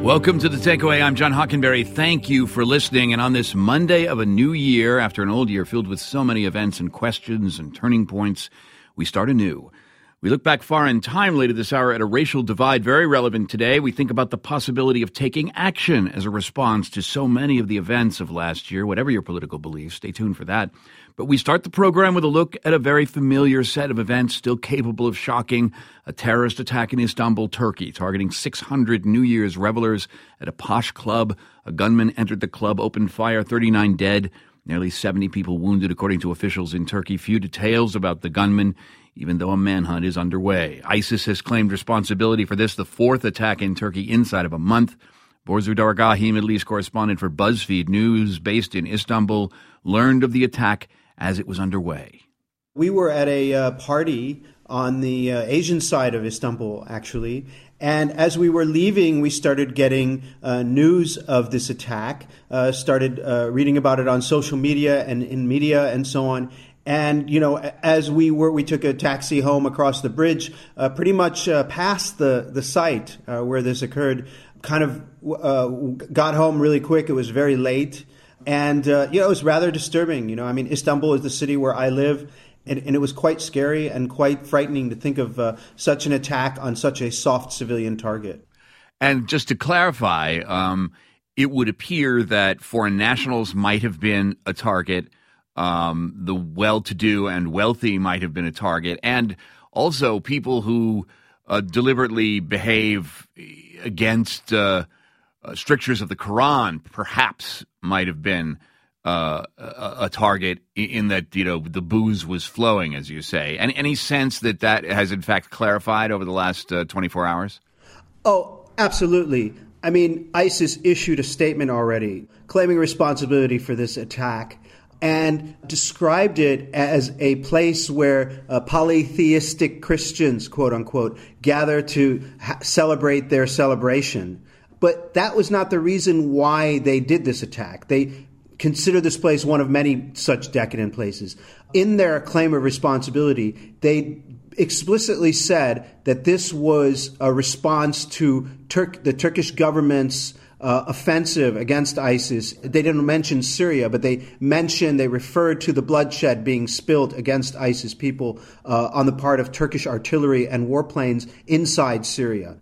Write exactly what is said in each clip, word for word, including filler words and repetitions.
Welcome to The Takeaway. I'm John Hockenberry. Thank you for listening. And on this Monday of a new year, after an old year filled with so many events and questions and turning points, we start anew. We look back far in time later this hour at a racial divide very relevant today. We think about the possibility of taking action as a response to so many of the events of last year, whatever your political beliefs. Stay tuned for that. But we start the program with a look at a very familiar set of events still capable of shocking: a terrorist attack in Istanbul, Turkey, targeting six hundred New Year's revelers at a posh club. A gunman entered the club, opened fire, thirty-nine dead, nearly seventy people wounded, according to officials in Turkey. Few details about the gunman, even though a manhunt is underway. ISIS has claimed responsibility for this, the fourth attack in Turkey inside of a month. Borzu Dargahi, Middle East correspondent for BuzzFeed News, based in Istanbul, learned of the attack as it was underway. We were at a uh, party on the uh, Asian side of Istanbul, actually. And as we were leaving, we started getting uh, news of this attack, uh, started uh, reading about it on social media and in media and so on. And, you know, as we were, we took a taxi home across the bridge, uh, pretty much uh, past the, the site uh, where this occurred, kind of uh, got home really quick. It was very late. And, uh, you know, it was rather disturbing. You know, I mean, Istanbul is the city where I live, and, and it was quite scary and quite frightening to think of uh, such an attack on such a soft civilian target. And just to clarify, um, it would appear that foreign nationals might have been a target. Um, the well-to-do and wealthy might have been a target, and also people who uh, deliberately behave against uh, uh, strictures of the Quran perhaps might have been uh, a, a target in that, you know, the booze was flowing, as you say. And any sense that that has, in fact, clarified over the last uh, twenty-four hours? Oh, absolutely. I mean, ISIS issued a statement already claiming responsibility for this attack, and described it as a place where uh, polytheistic Christians, quote unquote, gather to ha- celebrate their celebration. But that was not the reason why they did this attack. They consider this place one of many such decadent places. In their claim of responsibility, they explicitly said that this was a response to Turk- the Turkish government's Uh, offensive against ISIS. They didn't mention Syria, but they mentioned, they referred to the bloodshed being spilled against ISIS people uh, on the part of Turkish artillery and warplanes inside Syria.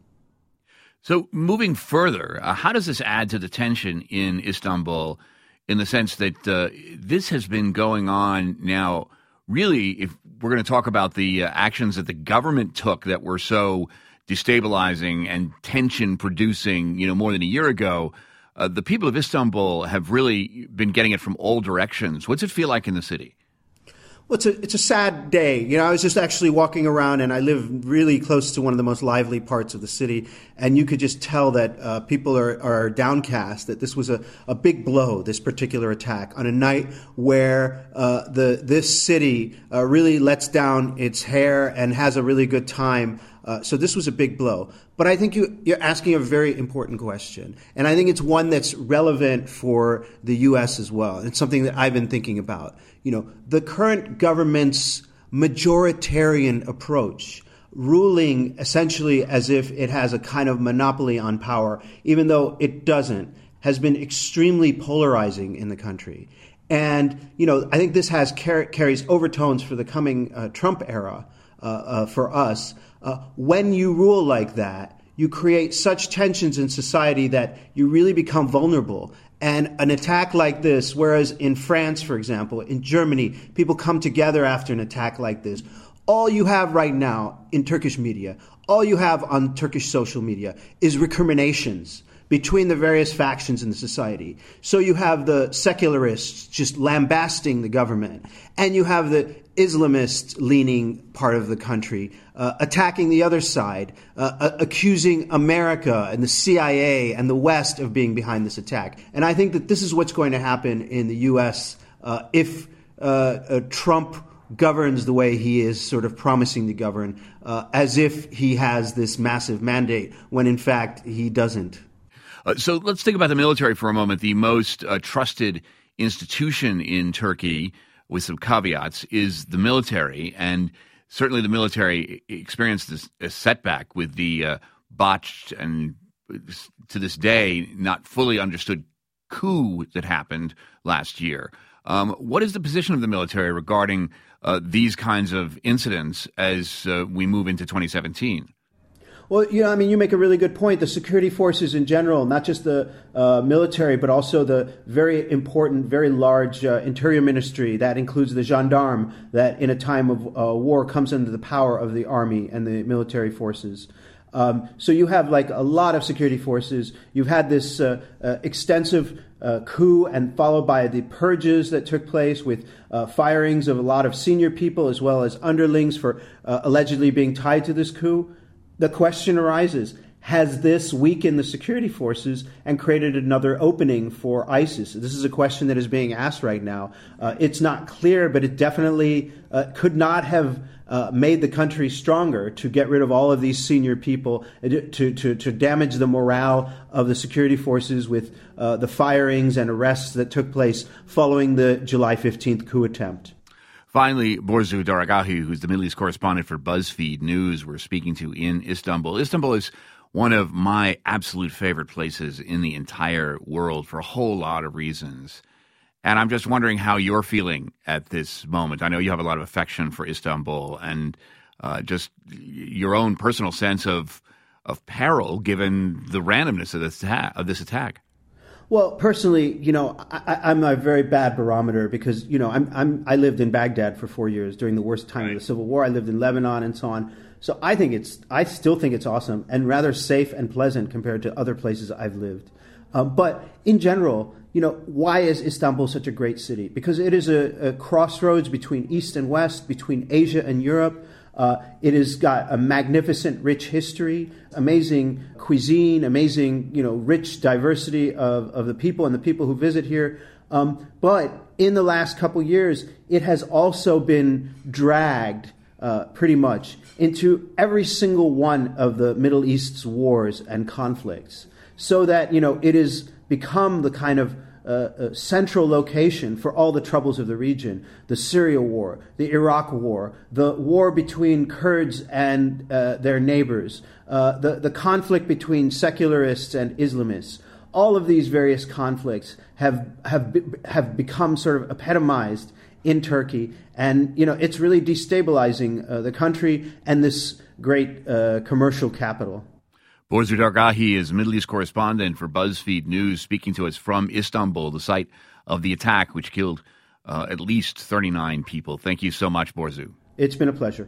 So moving further, uh, how does this add to the tension in Istanbul, in the sense that uh, this has been going on now, really, if we're going to talk about the uh, actions that the government took that were so destabilizing and tension-producing, you know, more than a year ago, uh, the people of Istanbul have really been getting it from all directions. What's it feel like in the city? Well, it's a, it's a sad day. You know, I was just actually walking around, and I live really close to one of the most lively parts of the city, and you could just tell that uh, people are, are downcast, that this was a, a big blow, this particular attack, on a night where uh, the this city uh, really lets down its hair and has a really good time. Uh, so this was a big blow. But I think you, you're asking a very important question. And I think it's one that's relevant for the U S as well. It's something that I've been thinking about. You know, the current government's majoritarian approach, ruling essentially as if it has a kind of monopoly on power, even though it doesn't, has been extremely polarizing in the country. And, you know, I think this has car- carries overtones for the coming uh, Trump era uh, uh, for us. Uh, when you rule like that, you create such tensions in society that you really become vulnerable. And an attack like this, whereas in France, for example, in Germany, people come together after an attack like this, all you have right now in Turkish media, all you have on Turkish social media is recriminations between the various factions in the society. So you have the secularists just lambasting the government, and you have the Islamist-leaning part of the country uh, attacking the other side, uh, uh, accusing America and the C I A and the West of being behind this attack. And I think that this is what's going to happen in the U S uh, if uh, uh, Trump governs the way he is sort of promising to govern, uh, as if he has this massive mandate, when in fact he doesn't. Uh, so let's think about the military for a moment. The most uh, trusted institution in Turkey, with some caveats, is the military. And certainly the military experienced this, a setback with the uh, botched and to this day, not fully understood coup that happened last year. Um, what is the position of the military regarding uh, these kinds of incidents as uh, we move into twenty seventeen? Well, you know, I mean, you make a really good point. The security forces in general, not just the uh, military, but also the very important, very large uh, interior ministry that includes the gendarme that in a time of uh, war comes under the power of the army and the military forces. Um, so you have like a lot of security forces. You've had this uh, uh, extensive uh, coup and followed by the purges that took place with uh, firings of a lot of senior people as well as underlings for uh, allegedly being tied to this coup. The question arises, has this weakened the security forces and created another opening for ISIS? This is a question that is being asked right now. Uh, it's not clear, but it definitely uh, could not have uh, made the country stronger to get rid of all of these senior people, to, to, to damage the morale of the security forces with uh, the firings and arrests that took place following the July fifteenth coup attempt. Finally, Borzu Daragahi, who's the Middle East correspondent for BuzzFeed News, we're speaking to in Istanbul. Istanbul is one of my absolute favorite places in the entire world for a whole lot of reasons. And I'm just wondering how you're feeling at this moment. I know you have a lot of affection for Istanbul and uh, just your own personal sense of of peril given the randomness of this attack. Of this attack. Well, personally, you know, I, I'm a very bad barometer because, you know, I'm, I'm, I lived in Baghdad for four years during the worst time right. of the Civil War. I lived in Lebanon and so on. So I think it's, I still think it's awesome and rather safe and pleasant compared to other places I've lived. Um, but in general, you know, why is Istanbul such a great city? Because it is a, a crossroads between East and West, between Asia and Europe. Uh, it has got a magnificent, rich history, amazing cuisine, amazing, you know, rich diversity of, of the people and the people who visit here. Um, but in the last couple years, it has also been dragged uh, pretty much into every single one of the Middle East's wars and conflicts, so that, you know, it has become the kind of Uh, a central location for all the troubles of the region. The Syria war, the Iraq war, the war between Kurds and uh, their neighbors, uh, the, the conflict between secularists and Islamists. All of these various conflicts have have be, have become sort of epitomized in Turkey, and you know it's really destabilizing uh, the country and this great uh, commercial capital. Borzu Daragahi is Middle East correspondent for BuzzFeed News, speaking to us from Istanbul, the site of the attack, which killed uh, at least thirty-nine people. Thank you so much, Borzu. It's been a pleasure.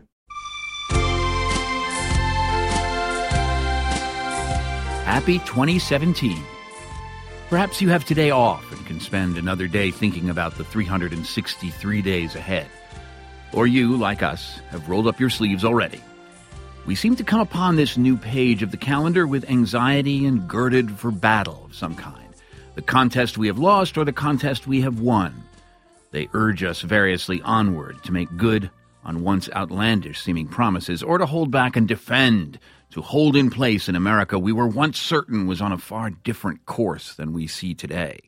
Happy twenty seventeen. Perhaps you have today off and can spend another day thinking about the three hundred sixty-three days ahead. Or you, like us, have rolled up your sleeves already. We seem to come upon this new page of the calendar with anxiety and girded for battle of some kind. The contest we have lost or the contest we have won. They urge us variously onward to make good on once outlandish-seeming promises or to hold back and defend, to hold in place an America we were once certain was on a far different course than we see today.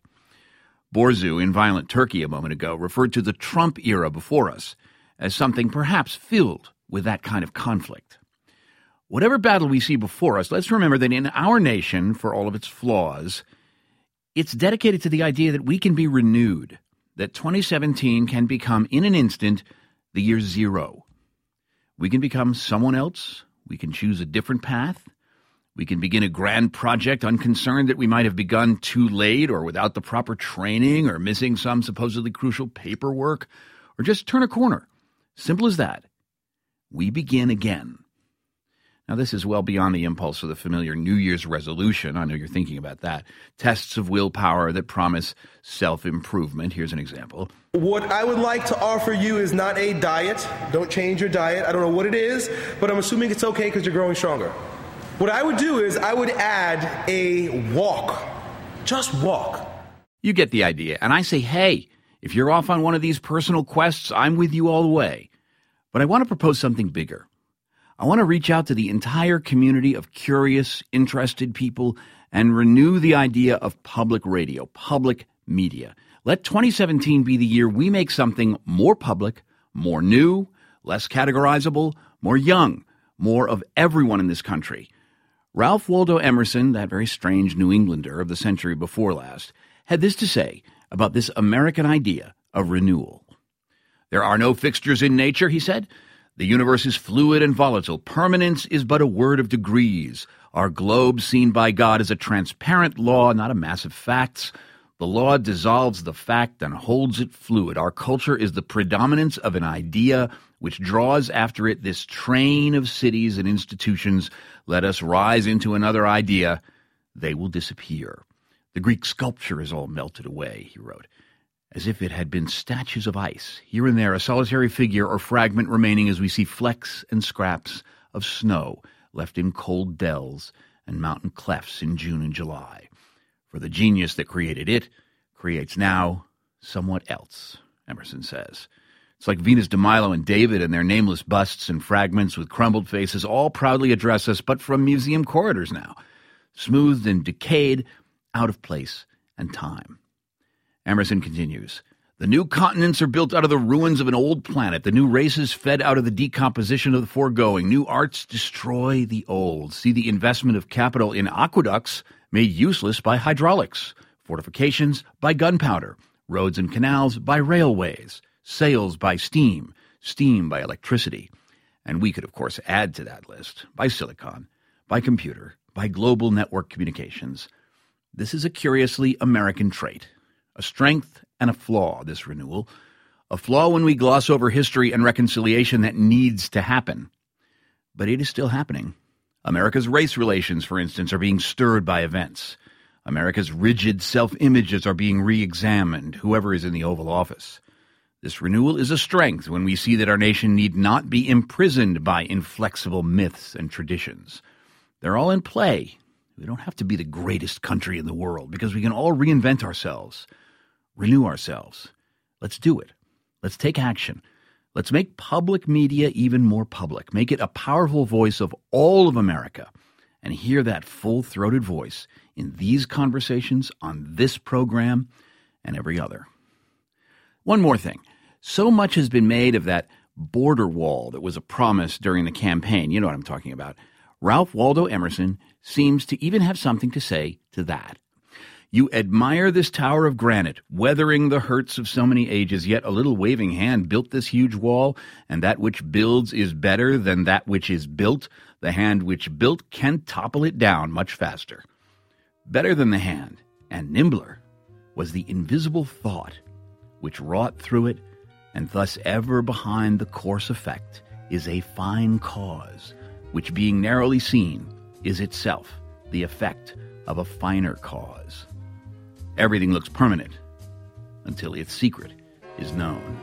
Borzu, in Violent Turkey a moment ago, referred to the Trump era before us as something perhaps filled with that kind of conflict. Whatever battle we see before us, let's remember that in our nation, for all of its flaws, it's dedicated to the idea that we can be renewed, that twenty seventeen can become, in an instant, the year zero. We can become someone else. We can choose a different path. We can begin a grand project unconcerned that we might have begun too late or without the proper training or missing some supposedly crucial paperwork, or just turn a corner. Simple as that. We begin again. Now, this is well beyond the impulse of the familiar New Year's resolution. I know you're thinking about that. Tests of willpower that promise self-improvement. Here's an example. What I would like to offer you is not a diet. Don't change your diet. I don't know what it is, but I'm assuming it's okay because you're growing stronger. What I would do is I would add a walk. Just walk. You get the idea. And I say, hey, if you're off on one of these personal quests, I'm with you all the way. But I want to propose something bigger. I want to reach out to the entire community of curious, interested people and renew the idea of public radio, public media. Let twenty seventeen be the year we make something more public, more new, less categorizable, more young, more of everyone in this country. Ralph Waldo Emerson, that very strange New Englander of the century before last, had this to say about this American idea of renewal. There are no fixtures in nature, he said. The universe is fluid and volatile. Permanence is but a word of degrees. Our globe, seen by God, is a transparent law, not a mass of facts. The law dissolves the fact and holds it fluid. Our culture is the predominance of an idea which draws after it this train of cities and institutions. Let us rise into another idea. They will disappear. The Greek sculpture is all melted away, he wrote, as if it had been statues of ice, here and there a solitary figure or fragment remaining as we see flecks and scraps of snow left in cold dells and mountain clefts in June and July. For the genius that created it creates now somewhat else, Emerson says. It's like Venus de Milo and David and their nameless busts and fragments with crumbled faces all proudly address us, but from museum corridors now, smoothed and decayed, out of place and time. Emerson continues, the new continents are built out of the ruins of an old planet. The new races fed out of the decomposition of the foregoing. New arts destroy the old. See the investment of capital in aqueducts made useless by hydraulics, fortifications by gunpowder, roads and canals by railways, sails by steam, steam by electricity. And we could, of course, add to that list by silicon, by computer, by global network communications. This is a curiously American trait, a strength and a flaw, this renewal, a flaw when we gloss over history and reconciliation that needs to happen. But it is still happening. America's race relations, for instance, are being stirred by events. America's rigid self-images are being re-examined, whoever is in the Oval Office. This renewal is a strength when we see that our nation need not be imprisoned by inflexible myths and traditions. They're all in play. We don't have to be the greatest country in the world because we can all reinvent ourselves, renew ourselves. Let's do it. Let's take action. Let's make public media even more public. Make it a powerful voice of all of America. And hear that full-throated voice in these conversations on this program and every other. One more thing. So much has been made of that border wall that was a promise during the campaign. You know what I'm talking about. Ralph Waldo Emerson seems to even have something to say to that. You admire this tower of granite, weathering the hurts of so many ages, yet a little waving hand built this huge wall, and that which builds is better than that which is built. The hand which built can topple it down much faster. Better than the hand, and nimbler, was the invisible thought which wrought through it, and thus ever behind the coarse effect is a fine cause, which being narrowly seen is itself the effect of a finer cause. Everything looks permanent until its secret is known.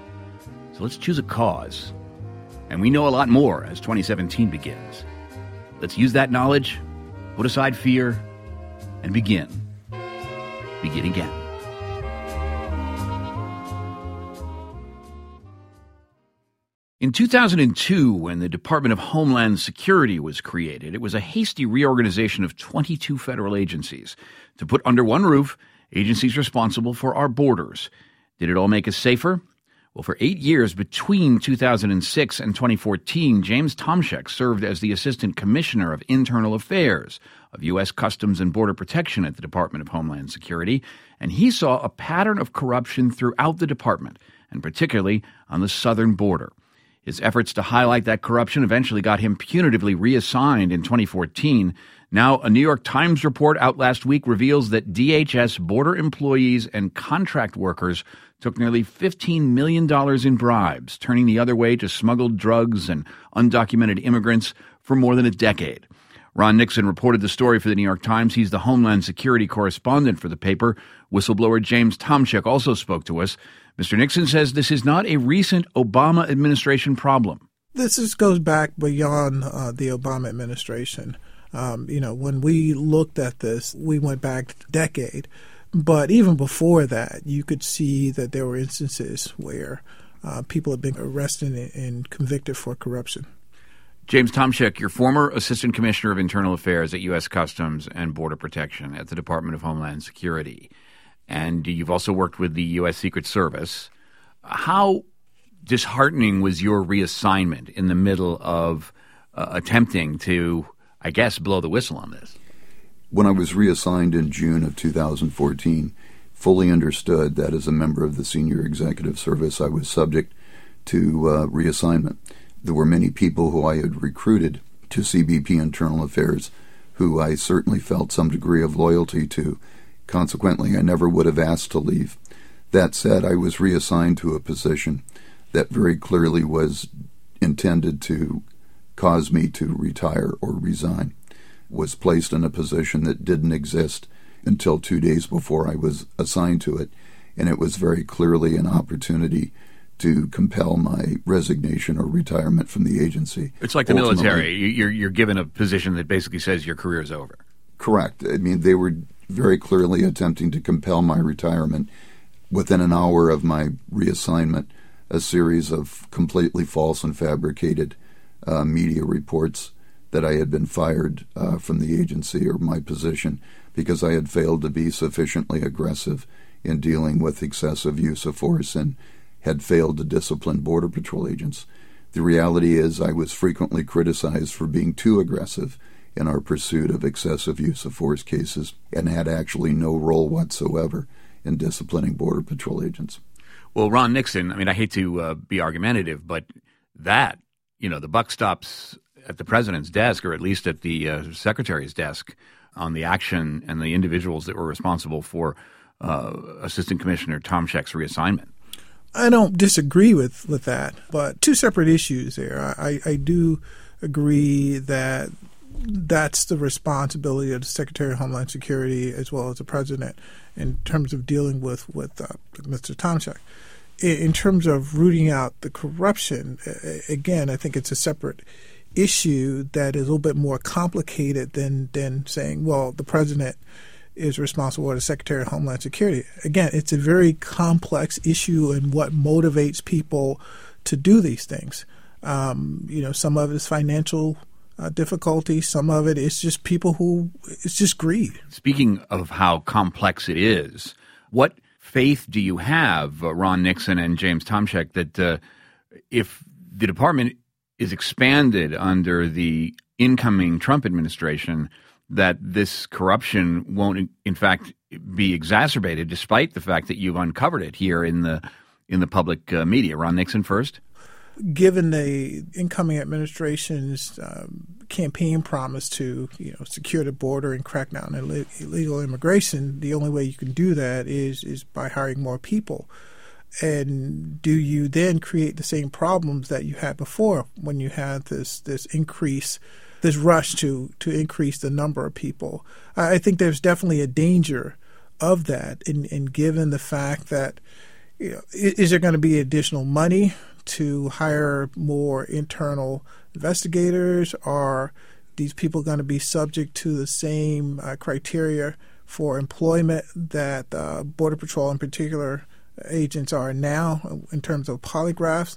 So let's choose a cause. And we know a lot more as twenty seventeen begins. Let's use that knowledge, put aside fear, and begin. Begin again. In two thousand two, when the Department of Homeland Security was created, it was a hasty reorganization of twenty-two federal agencies to put under one roof agencies responsible for our borders. Did it all make us safer? Well, for eight years between two thousand six and twenty fourteen, James Tomczyk served as the Assistant Commissioner of Internal Affairs of U S Customs and Border Protection at the Department of Homeland Security, and he saw a pattern of corruption throughout the department, and particularly on the southern border. His efforts to highlight that corruption eventually got him punitively reassigned in twenty fourteen. Now, a New York Times report out last week reveals that D H S border employees and contract workers took nearly fifteen million dollars in bribes, turning the other way to smuggled drugs and undocumented immigrants for more than a decade. Ron Nixon reported the story for the New York Times. He's the Homeland Security correspondent for the paper. Whistleblower James Tomczyk also spoke to us. Mister Nixon says this is not a recent Obama administration problem. This is, goes back beyond uh, the Obama administration. Um, you know, when we looked at this, we went back a decade. But even before that, you could see that there were instances where uh, people have been arrested and convicted for corruption. James Tomczyk, you're former Assistant Commissioner of Internal Affairs at U S Customs and Border Protection at the Department of Homeland Security. And you've also worked with the U S Secret Service. How disheartening was your reassignment in the middle of uh, attempting to I guess, blow the whistle on this. When I was reassigned in June of two thousand fourteen, fully understood that as a member of the Senior Executive Service, I was subject to uh, reassignment. There were many people who I had recruited to C B P Internal Affairs who I certainly felt some degree of loyalty to. Consequently, I never would have asked to leave. That said, I was reassigned to a position that very clearly was intended to cause me to retire or resign. Was placed in a position that didn't exist until two days before I was assigned to it, and it was very clearly an opportunity to compel my resignation or retirement from the agency. It's like the Ultimately, military. You're, you're given a position that basically says your career is over. Correct. I mean, they were very clearly attempting to compel my retirement. Within an hour of my reassignment, a series of completely false and fabricated uh, media reports that I had been fired uh, from the agency or my position because I had failed to be sufficiently aggressive in dealing with excessive use of force and had failed to discipline Border Patrol agents. The reality is I was frequently criticized for being too aggressive in our pursuit of excessive use of force cases and had actually no role whatsoever in disciplining Border Patrol agents. Well, Ron Nixon, I mean, I hate to uh, be argumentative, but that, you know, the buck stops at the president's desk, or at least at the uh, secretary's desk, on the action and the individuals that were responsible for uh, Assistant Commissioner Tomczak's reassignment. I don't disagree with, with that, but two separate issues there. I, I do agree that that's the responsibility of the Secretary of Homeland Security as well as the president in terms of dealing with, with uh, Mister Tomczak. In, in terms of rooting out the corruption, again, I think it's a separate issue that is a little bit more complicated than, than saying, well, the president is responsible for the Secretary of Homeland Security. Again, it's a very complex issue and what motivates people to do these things. Um, you know, some of it is financial uh, difficulty. Some of it is just people who, it's just greed. Speaking of how complex it is, what faith do you have, uh, Ron Nixon and James Tomczak, that uh, if the department is expanded under the incoming Trump administration, that this corruption won't, in fact, be exacerbated, despite the fact that you've uncovered it here in the in the public uh, media? Ron Nixon first. Given the incoming administration's um, campaign promise to, you know, secure the border and crack down on illegal immigration, the only way you can do that is is by hiring more people. And do you then create the same problems that you had before when you had this this increase, this rush to to increase the number of people? I think there's definitely a danger of that. And, and given the fact that, you know, is there going to be additional money to hire more internal investigators? Are these people going to be subject to the same uh, criteria for employment that uh, Border Patrol in particular agents are now in terms of polygraphs?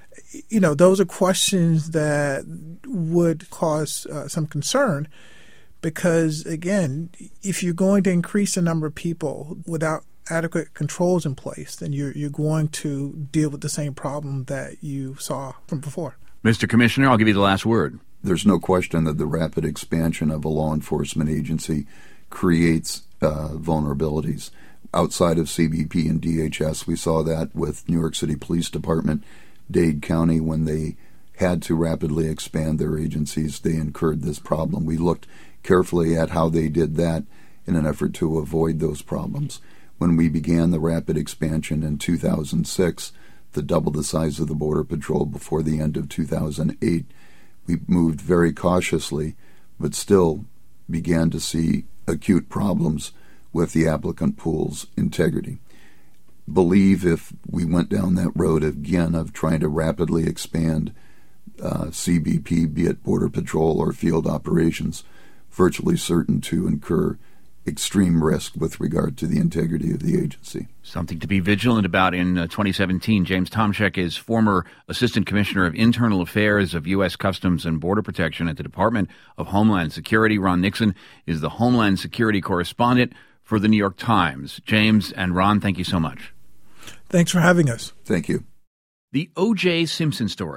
You know, those are questions that would cause uh, some concern because, again, if you're going to increase the number of people without adequate controls in place, then you're, you're going to deal with the same problem that you saw from before. Mister Commissioner, I'll give you the last word. There's no question that the rapid expansion of a law enforcement agency creates uh, vulnerabilities. Outside of C B P and D H S, we saw that with New York City Police Department, Dade County, when they had to rapidly expand their agencies, they incurred this problem. We looked carefully at how they did that in an effort to avoid those problems. When we began the rapid expansion in two thousand six, to double the size of the Border Patrol before the end of two thousand eight, we moved very cautiously, but still began to see acute problems with the applicant pool's integrity. Believe if we went down that road again of trying to rapidly expand uh, C B P, be it Border Patrol or field operations, virtually certain to incur extreme risk with regard to the integrity of the agency. Something to be vigilant about in uh, twenty seventeen. James Tomczak is former Assistant Commissioner of Internal Affairs of U S Customs and Border Protection at the Department of Homeland Security. Ron Nixon is the Homeland Security correspondent for the New York Times. James and Ron, thank you so much. Thanks for having us. Thank you. The O J Simpson story.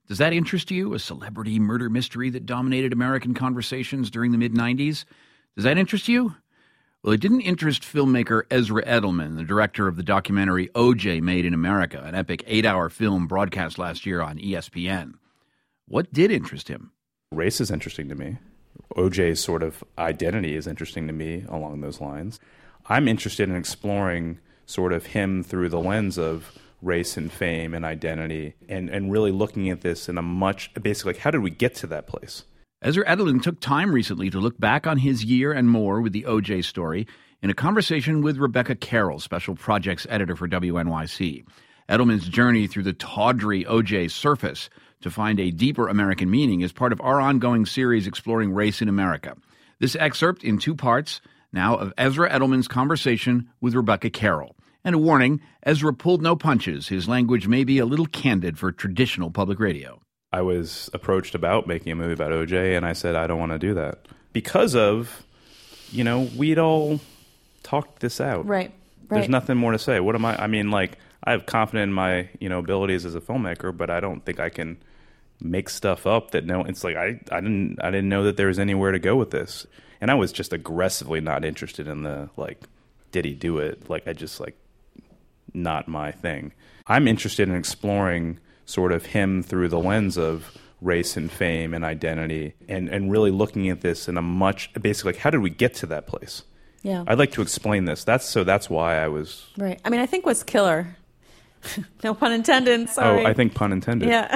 Does that interest you, a celebrity murder mystery that dominated American conversations during the mid-nineties? Does that interest you? Well, it didn't interest filmmaker Ezra Edelman, the director of the documentary O J Made in America, an epic eight-hour film broadcast last year on E S P N. What did interest him? Race is interesting to me. O J's sort of identity is interesting to me along those lines. I'm interested in exploring sort of him through the lens of race and fame and identity, and, and really looking at this in a much, basically, like, how did we get to that place? Ezra Edelman took time recently to look back on his year and more with the O J story in a conversation with Rebecca Carroll, special projects editor for W N Y C. Edelman's journey through the tawdry O J surface to find a deeper American meaning is part of our ongoing series exploring race in America. This excerpt in two parts now of Ezra Edelman's conversation with Rebecca Carroll. And a warning, Ezra pulled no punches. His language may be a little candid for traditional public radio. I was approached about making a movie about O J, and I said, I don't want to do that. Because of, you know, we'd all talked this out. Right, right. There's nothing more to say. What am I, I mean, like, I have confidence in my, you know, abilities as a filmmaker, but I don't think I can make stuff up that no, it's like, I, I didn't, I didn't know that there was anywhere to go with this. And I was just aggressively not interested in the, like, did he do it? Like, I just, like, not my thing. I'm interested in exploring sort of him through the lens of race and fame and identity, and, and really looking at this in a much, basically, like, how did we get to that place? Yeah. I'd like to explain this. That's so that's why I was... Right. I mean, I think what's killer, no pun intended, sorry. Oh, I think pun intended. Yeah.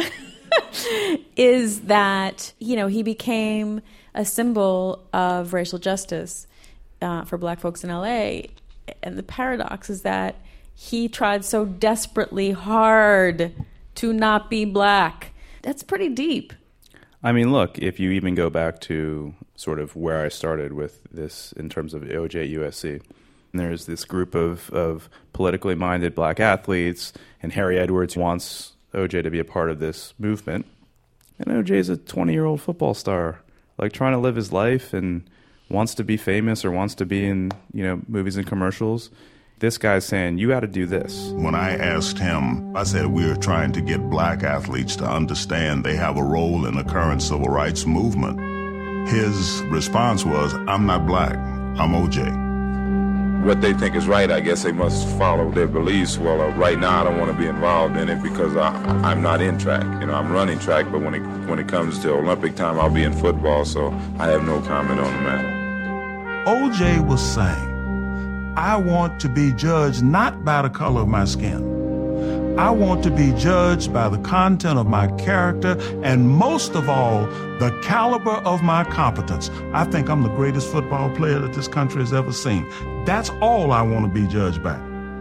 is that, you know, he became a symbol of racial justice uh, for black folks in L A. And the paradox is that he tried so desperately hard to not be black. That's pretty deep. I mean, look, if you even go back to sort of where I started with this in terms of O J at U S C, and there's this group of, of politically minded black athletes, and Harry Edwards wants O J to be a part of this movement. And O J's a twenty-year-old football star, like, trying to live his life and wants to be famous or wants to be in, you know, movies and commercials. This guy's saying, you got to do this. When I asked him, I said, we're trying to get black athletes to understand they have a role in the current civil rights movement. His response was, I'm not black, I'm O J. What they think is right, I guess they must follow their beliefs. Well, uh, right now I don't want to be involved in it because I, I'm not in track. You know, I'm running track, but when it, when it comes to Olympic time, I'll be in football, so I have no comment on the matter. O J was saying, I want to be judged not by the color of my skin. I want to be judged by the content of my character and, most of all, the caliber of my competence. I think I'm the greatest football player that this country has ever seen. That's all I want to be judged by.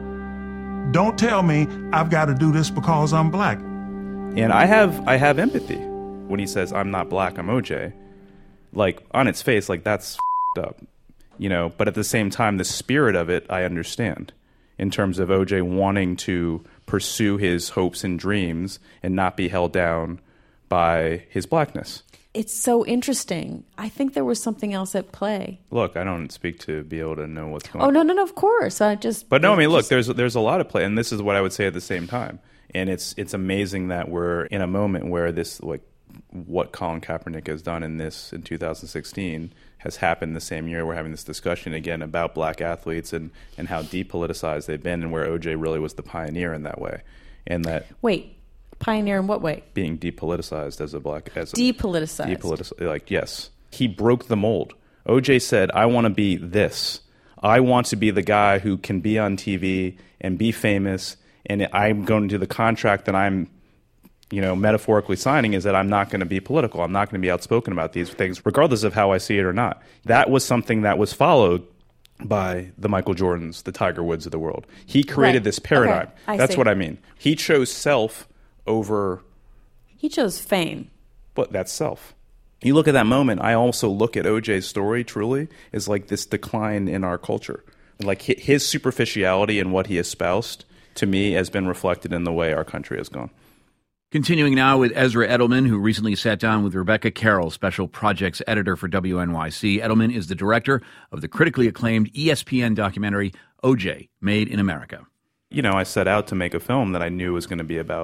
Don't tell me I've got to do this because I'm black. And I have I have empathy when he says, I'm not black, I'm O J. Like, on its face, like, that's f***ed up. You know, but at the same time, the spirit of it, I understand, in terms of O J wanting to pursue his hopes and dreams and not be held down by his blackness. It's so interesting. I think there was something else at play. Look, I don't speak to be able to know what's going on. Oh, no, no, no, of course. I just... But no, I mean, look, just... there's there's a lot of play, and this is what I would say at the same time. And it's it's amazing that we're in a moment where this, like, what Colin Kaepernick has done in this in two thousand sixteen has happened the same year. We're having this discussion again about black athletes and, and how depoliticized they've been, and where O J really was the pioneer in that way. And that Wait, pioneer in what way? Being depoliticized as a black as a, depoliticized. Depoliticized, like, yes. He broke the mold. O J said, I want to be this. I want to be the guy who can be on T V and be famous, and I'm going to do the contract that I'm, you know, metaphorically signing is that I'm not going to be political. I'm not going to be outspoken about these things, regardless of how I see it or not. That was something that was followed by the Michael Jordans, the Tiger Woods of the world. He created right. this paradigm. Okay. That's see. what I mean. He chose self over... He chose fame. But that's self. You look at that moment, I also look at O J's story, truly, as like this decline in our culture. Like, his superficiality and what he espoused, to me, has been reflected in the way our country has gone. Continuing now with Ezra Edelman, who recently sat down with Rebecca Carroll, special projects editor for W N Y C. Edelman is the director of the critically acclaimed E S P N documentary O J Made in America. You know, I set out to make a film that I knew was going to be about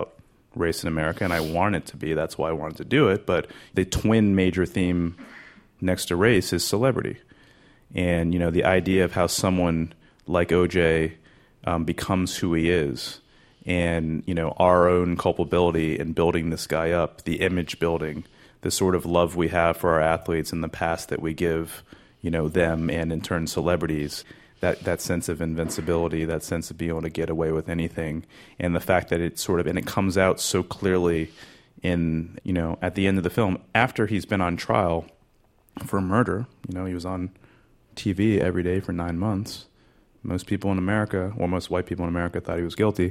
race in America, and I want it to be. That's why I wanted to do it. But the twin major theme next to race is celebrity. And, you know, the idea of how someone like O J um, becomes who he is, and, you know, our own culpability in building this guy up, the image building, the sort of love we have for our athletes in the past that we give, you know, them and in turn celebrities, that, that sense of invincibility, that sense of being able to get away with anything, and the fact that it sort of, and it comes out so clearly in, you know, at the end of the film, after he's been on trial for murder. You know, he was on T V every day for nine months. Most people in America, or most white people in America, thought he was guilty.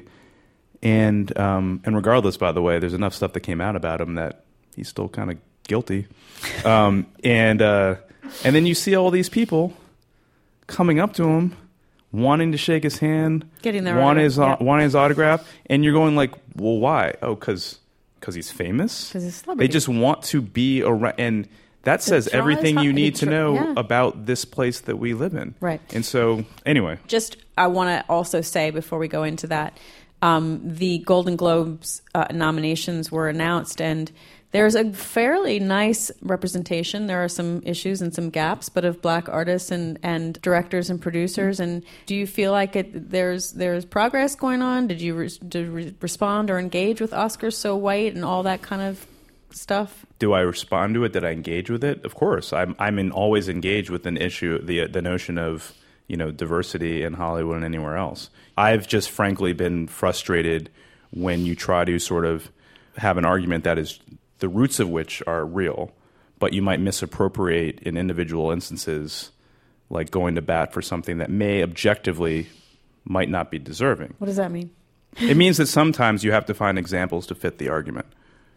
And um, and regardless, by the way, there's enough stuff that came out about him that he's still kind of guilty. Um, and uh, and then you see all these people coming up to him, wanting to shake his hand, getting their want his autograph. uh, wanting his autograph, and you're going like, well, why? Oh, because because he's famous. Because he's a celebrity. They just want to be around, and that The says draw is everything hot- you the need to dr- know yeah. about this place that we live in. Right. And so, anyway. Just, I want to also say before we go into that, um, the Golden Globes uh, nominations were announced, and there's a fairly nice representation. There are some issues and some gaps, but of black artists and, and directors and producers. And do you feel like it, there's there's progress going on? Did you re- did re- respond or engage with Oscars So White and all that kind of stuff? Do I respond to it? Did I engage with it? Of course. I'm I'm in, always engaged with an issue, the the notion of, you know, diversity in Hollywood and anywhere else. I've just frankly been frustrated when you try to sort of have an argument that is the roots of which are real, but you might misappropriate in individual instances, like going to bat for something that may objectively might not be deserving. What does that mean? It means that sometimes you have to find examples to fit the argument.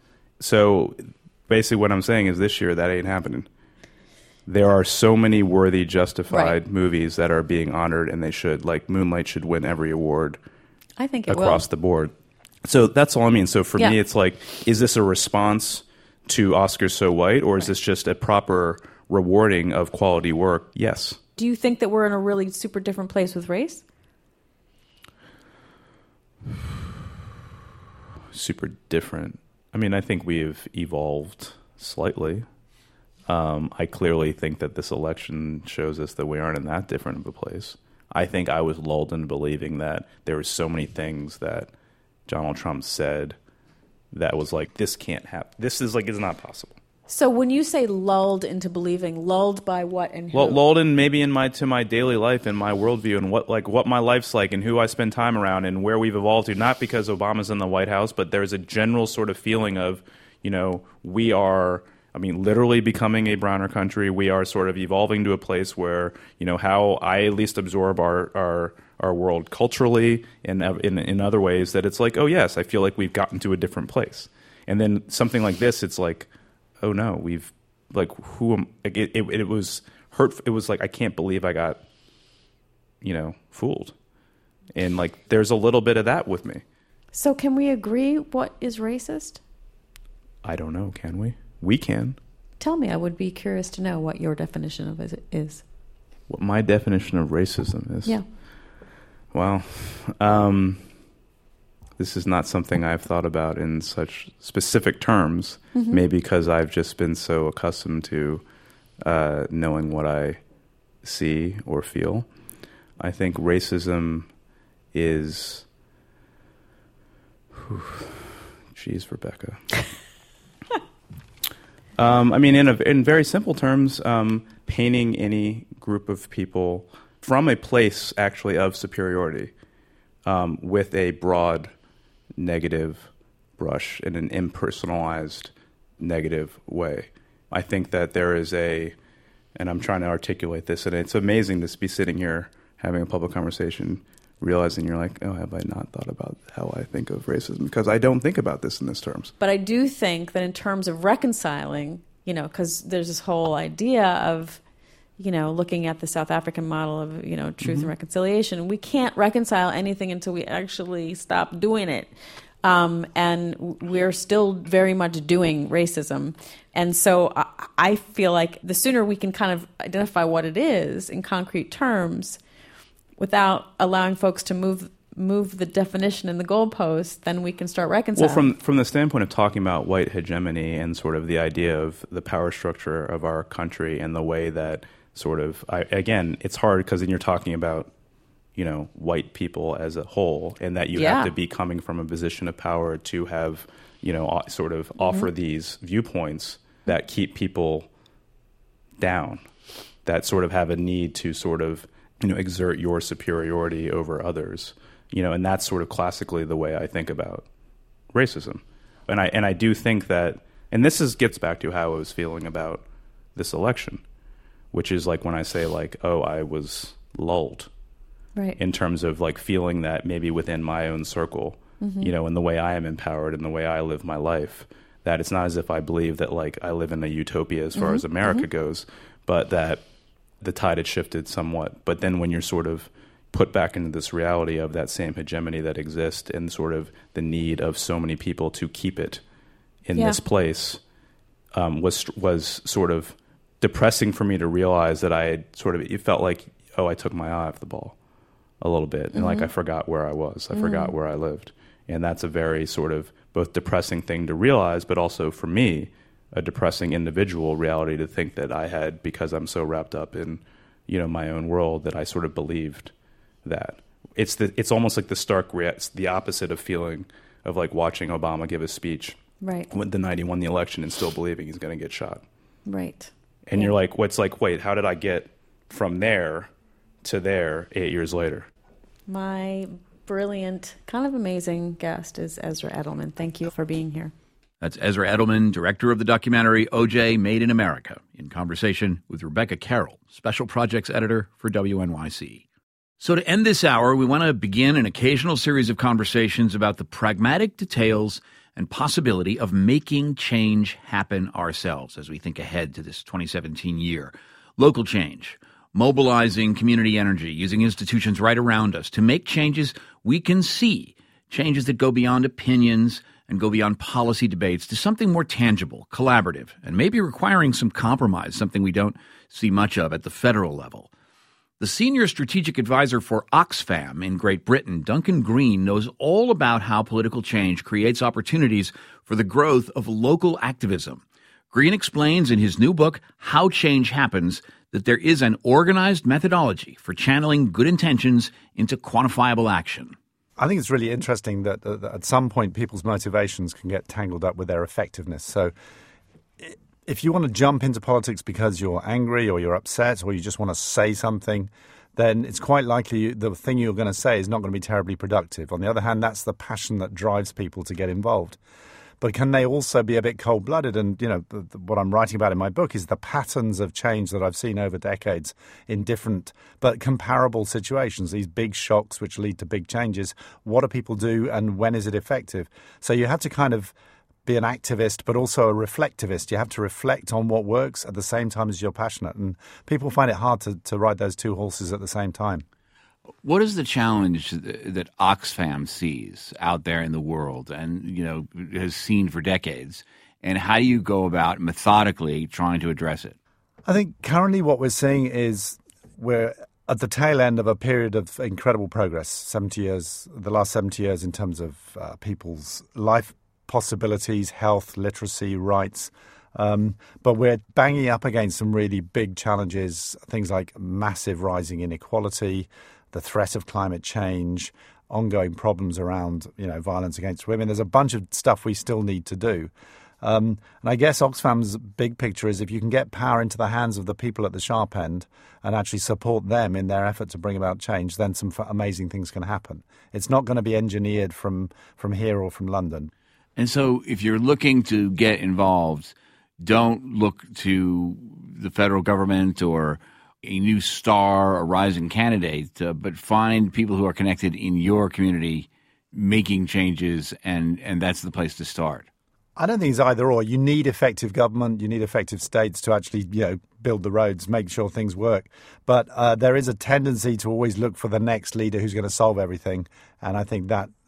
So basically what I'm saying is this year that ain't happening. There are so many worthy, justified Right. movies that are being honored, and they should. Like Moonlight should win every award I think it across will. the board. So that's all I mean. So for Yeah. me, it's like, is this a response to Oscars So White, or is this just a proper rewarding of quality work? Yes. Do you think that we're in a really super different place with race? Super different. I mean, I think we've evolved slightly. Um, I clearly think that this election shows us that we aren't in that different of a place. I think I was lulled into believing that there were so many things that Donald Trump said that was like, this can't happen. This is like, it's not possible. So when you say lulled into believing, lulled by what and who? Well, lulled in maybe in my to my daily life and my worldview and what like what my life's like and who I spend time around and where we've evolved to. Not because Obama's in the White House, but there's a general sort of feeling of, you know, we are, I mean, literally becoming a browner country. We are sort of evolving to a place where, you know, how I at least absorb our our, our world culturally and in, in other ways that it's like, oh yes, I feel like we've gotten to a different place. And then something like this, it's like, oh no, we've like who am it, it, it was hurt. It was like, I can't believe I got, you know, fooled. And like, there's a little bit of that with me. So can we agree what is racist? I don't know. Can we? We can. Tell me. I would be curious to know what your definition of it is. What my definition of racism is? Yeah. Well, um, this is not something I've thought about in such specific terms, Mm-hmm. maybe because I've just been so accustomed to uh, knowing what I see or feel. I think racism is... Whew, geez, Rebecca. um, I mean, in, a, in very simple terms, um, painting any group of people from a place, actually, of superiority um, with a broad negative brush in an impersonalized negative way. I think that there is a, and I'm trying to articulate this, and it's amazing to be sitting here having a public conversation, realizing you're like, oh, have I not thought about how I think of racism? Because I don't think about this in these terms. But I do think that in terms of reconciling, you know, because there's this whole idea of, you know, looking at the South African model of, you know, truth Mm-hmm. and reconciliation, we can't reconcile anything until we actually stop doing it. Um, and we're still very much doing racism. And so I, I feel like the sooner we can kind of identify what it is in concrete terms without allowing folks to move move the definition in the goalpost, then we can start reconciling. Well, from from the standpoint of talking about white hegemony and sort of the idea of the power structure of our country and the way that sort of, I, again, it's hard because then you're talking about, you know, white people as a whole, and that you Yeah. have to be coming from a position of power to have, you know, o- sort of Mm-hmm. offer these viewpoints that keep people down, that sort of have a need to sort of, you know, exert your superiority over others, you know, and that's sort of classically the way I think about racism. And I and I do think that, and this is gets back to how I was feeling about this election, which is like when I say like, oh, I was lulled right. in terms of like feeling that maybe within my own circle, Mm-hmm. you know, in the way I am empowered and the way I live my life, that it's not as if I believe that like I live in a utopia as far Mm-hmm. as America Mm-hmm. goes, but that the tide had shifted somewhat. But then when you're sort of put back into this reality of that same hegemony that exists and sort of the need of so many people to keep it in Yeah. this place, um, was was sort of depressing for me to realize that I had sort of, it felt like, oh, I took my eye off the ball a little bit. And Mm-hmm. like I forgot where I was. I forgot where I lived. And that's a very sort of both depressing thing to realize, but also for me, a depressing individual reality to think that I had, because I'm so wrapped up in, you know, my own world, that I sort of believed that. It's the it's almost like the stark, rea- it's the opposite of feeling of like watching Obama give a speech Right. when the night he won the election and still believing he's going to get shot. Right. And Yeah. you're like, what's like, wait, how did I get from there to there eight years later? My brilliant, kind of amazing guest is Ezra Edelman. Thank you for being here. That's Ezra Edelman, director of the documentary O J Made in America, in conversation with Rebecca Carroll, special projects editor for W N Y C. So to end this hour, we want to begin an occasional series of conversations about the pragmatic details and possibility of making change happen ourselves as we think ahead to this twenty seventeen year. Local change, mobilizing community energy, using institutions right around us to make changes we can see, changes that go beyond opinions and go beyond policy debates to something more tangible, collaborative, and maybe requiring some compromise, something we don't see much of at the federal level. The senior strategic advisor for Oxfam in Great Britain, Duncan Green, knows all about how political change creates opportunities for the growth of local activism. Green explains in his new book, How Change Happens, that there is an organized methodology for channeling good intentions into quantifiable action. I think it's really interesting that, uh, that at some point people's motivations can get tangled up with their effectiveness. So if you want to jump into politics because you're angry or you're upset or you just want to say something, then it's quite likely the thing you're going to say is not going to be terribly productive. On the other hand, that's the passion that drives people to get involved. But can they also be a bit cold-blooded? And, you know, the, the, what I'm writing about in my book is the patterns of change that I've seen over decades in different but comparable situations, these big shocks which lead to big changes. What do people do and when is it effective? So you have to kind of be an activist but also a reflectivist. You have to reflect on what works at the same time as you're passionate. And people find it hard to, to ride those two horses at the same time. What is the challenge that Oxfam sees out there in the world and, you know, has seen for decades? And how do you go about methodically trying to address it? I think currently what we're seeing is we're at the tail end of a period of incredible progress, seventy years, the last seventy years in terms of uh, people's life possibilities, health, literacy, rights. Um, but we're banging up against some really big challenges, things like massive rising inequality, the threat of climate change, ongoing problems around, you know, violence against women. There's a bunch of stuff we still need to do. Um, and I guess Oxfam's big picture is if you can get power into the hands of the people at the sharp end and actually support them in their effort to bring about change, then some f- amazing things can happen. It's not going to be engineered from, from here or from London. And so if you're looking to get involved, don't look to the federal government or a new star, a rising candidate, uh, but find people who are connected in your community making changes, and, and that's the place to start. I don't think it's either or. You need effective government. You need effective states to actually, you know, build the roads, make sure things work. But uh, there is a tendency to always look for the next leader who's going to solve everything. And I think that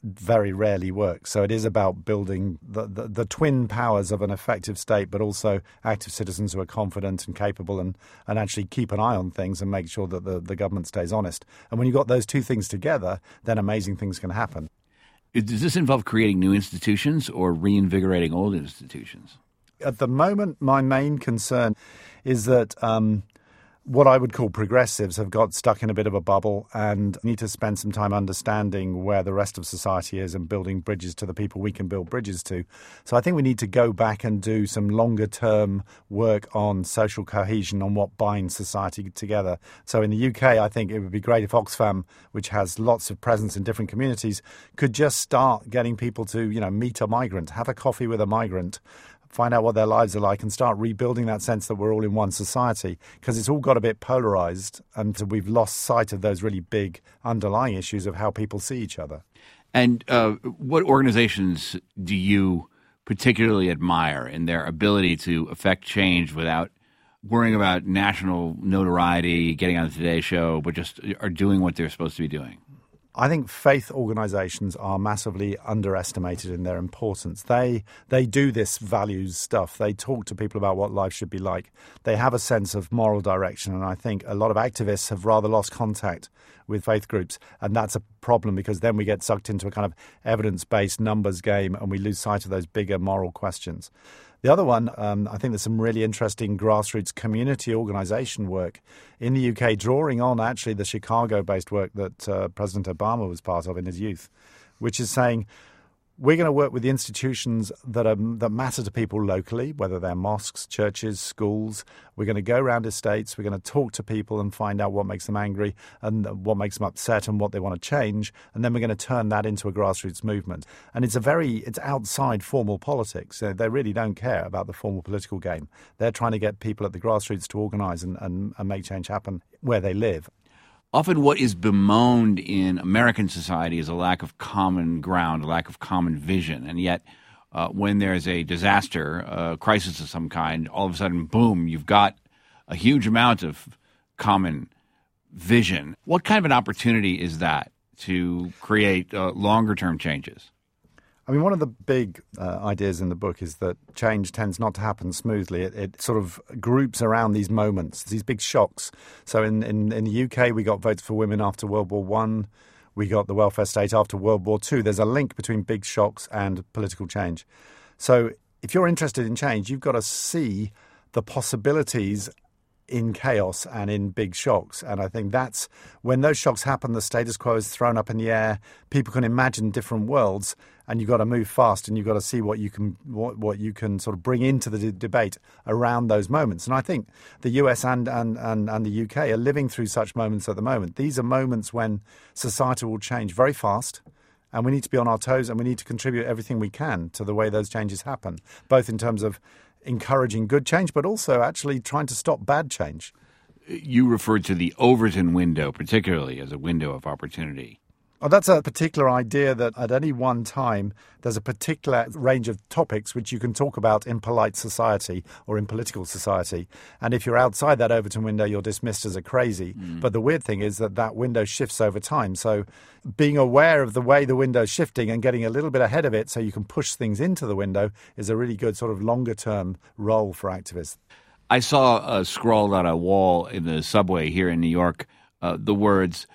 very rarely works. So it is about building the, the, the twin powers of an effective state, but also active citizens who are confident and capable and, and actually keep an eye on things and make sure that the, the government stays honest. And when you've got those two things together, then amazing things can happen. Does this involve creating new institutions or reinvigorating old institutions? At the moment, my main concern is that um, what I would call progressives have got stuck in a bit of a bubble and need to spend some time understanding where the rest of society is and building bridges to the people we can build bridges to. So I think we need to go back and do some longer term work on social cohesion, on what binds society together. So in the U K, I think it would be great if Oxfam, which has lots of presence in different communities, could just start getting people to, you know, meet a migrant, have a coffee with a migrant, find out what their lives are like and start rebuilding that sense that we're all in one society, because it's all got a bit polarized and we've lost sight of those really big underlying issues of how people see each other. And uh, what organizations do you particularly admire in their ability to affect change without worrying about national notoriety, getting on the Today Show, but just are doing what they're supposed to be doing? I think faith organizations are massively underestimated in their importance. They they do this values stuff. They talk to people about what life should be like. They have a sense of moral direction, and I think a lot of activists have rather lost contact with faith groups, and that's a problem because then we get sucked into a kind of evidence-based numbers game and we lose sight of those bigger moral questions. The other one, um, I think there's some really interesting grassroots community organisation work in the U K, drawing on actually the Chicago-based work that uh, President Obama was part of in his youth, which is saying we're going to work with the institutions that are that matter to people locally, whether they're mosques, churches, schools. We're going to go around estates. We're going to talk to people and find out what makes them angry and what makes them upset and what they want to change. And then we're going to turn that into a grassroots movement. And it's a very it's outside formal politics. They really don't care about the formal political game. They're trying to get people at the grassroots to organise and, and, and make change happen where they live. Often what is bemoaned in American society is a lack of common ground, a lack of common vision. And yet uh, when there's a disaster, a crisis of some kind, all of a sudden, boom, you've got a huge amount of common vision. What kind of an opportunity is that to create uh, longer-term changes? I mean, one of the big uh, ideas in the book is that change tends not to happen smoothly. It, it sort of groups around these moments, these big shocks. So in, in, in the U K, we got votes for women after World War One. We got the welfare state after World War Two. There's a link between big shocks and political change. So if you're interested in change, you've got to see the possibilities in chaos and in big shocks. And I think that's when those shocks happen, the status quo is thrown up in the air. People can imagine different worlds, and you've got to move fast and you've got to see what you can what, what you can sort of bring into the d- debate around those moments. And I think the U S and, and, and, and the U K are living through such moments at the moment. These are moments when society will change very fast. And we need to be on our toes and we need to contribute everything we can to the way those changes happen, both in terms of encouraging good change, but also actually trying to stop bad change. You referred to the Overton window particularly as a window of opportunity. Well, that's a particular idea that at any one time there's a particular range of topics which you can talk about in polite society or in political society. And if you're outside that Overton window, you're dismissed as a crazy. Mm. But the weird thing is that that window shifts over time. So being aware of the way the window's shifting and getting a little bit ahead of it so you can push things into the window is a really good sort of longer term role for activists. I saw uh, scrawled on a wall in the subway here in New York uh, the words,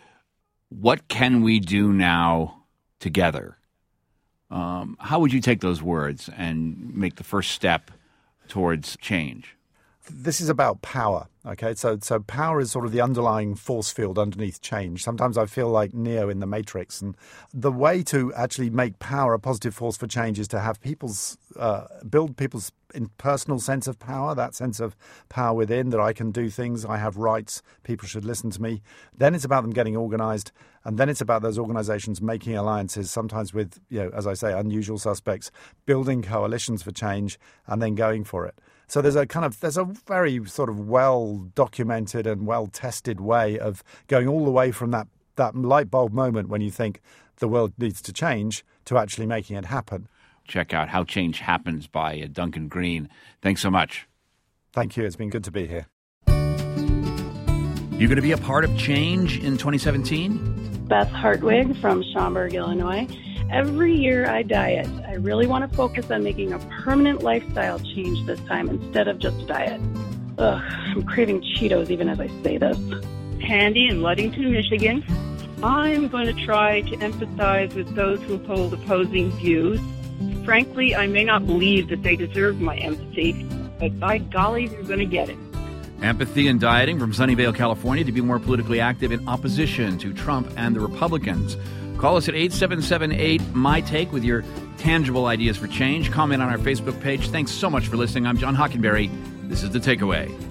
"What can we do now together?" Um, how would you take those words and make the first step towards change? This is about power, okay? So so power is sort of the underlying force field underneath change. Sometimes I feel like Neo in The Matrix. And the way to actually make power a positive force for change is to have people's, uh, build people's in personal sense of power, that sense of power within, that I can do things, I have rights, people should listen to me. Then it's about them getting organised. And then it's about those organisations making alliances, sometimes with, you know, as I say, unusual suspects, building coalitions for change and then going for it. So there's a kind of there's a very sort of well documented and well tested way of going all the way from that, that light bulb moment when you think the world needs to change to actually making it happen. Check out How Change Happens by Duncan Green. Thanks so much. Thank you. It's been good to be here. You're going to be a part of change in twenty seventeen? Beth Hartwig from Schaumburg, Illinois. every year I diet, I really want to focus on making a permanent lifestyle change this time instead of just a diet. Ugh, I'm craving Cheetos even as I say this. Handy in Ludington, Michigan. I'm going to try to empathize with those who hold opposing views. Frankly, I may not believe that they deserve my empathy, but by golly, they're going to get it. Empathy and dieting from Sunnyvale, California, to be more politically active in opposition to Trump and the Republicans. Call us at eight seven seven eight, M Y Take with your tangible ideas for change. Comment on our Facebook page. Thanks so much for listening. I'm John Hockenberry. This is The Takeaway.